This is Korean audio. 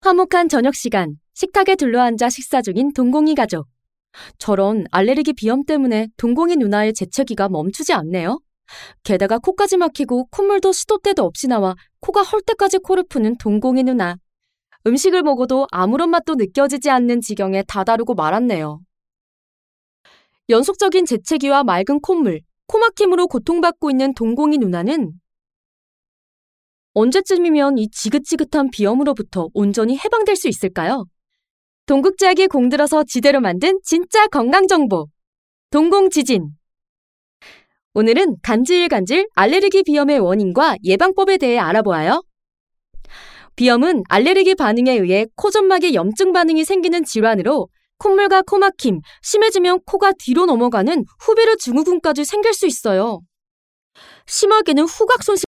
화목한 저녁 시간, 식탁에 둘러앉아 식사 중인 동공이 가족. 저런 알레르기 비염 때문에 동공이 누나의 재채기가 멈추지 않네요. 게다가 코까지 막히고 콧물도 시도 때도 없이 나와 코가 헐 때까지 코를 푸는 동공이 누나. 음식을 먹어도 아무런 맛도 느껴지지 않는 지경에 다다르고 말았네요. 연속적인 재채기와 맑은 콧물, 코막힘으로 고통받고 있는 동공이 누나는 언제쯤이면 이 지긋지긋한 비염으로부터 온전히 해방될 수 있을까요? 동국제약이 공들어서 지대로 만든 진짜 건강정보! 동공지진! 오늘은 간질간질 알레르기 비염의 원인과 예방법에 대해 알아보아요. 비염은 알레르기 반응에 의해 코점막에 염증 반응이 생기는 질환으로 콧물과 코막힘, 심해지면 코가 뒤로 넘어가는 후베르 증후군까지 생길 수 있어요. 심하게는 후각 손실